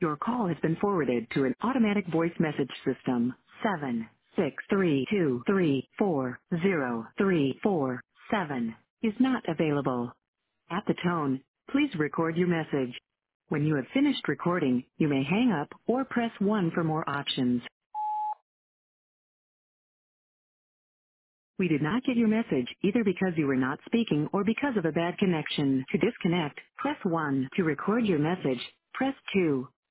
Your call has been forwarded to an automatic voice message system. 76323403477 is not available. At the tone, please record your message. When you have finished recording, you may hang up or press 1 for more options. We did not get your message either because you were not speaking or because of a bad connection. To disconnect, press 1. To record your message, press 2.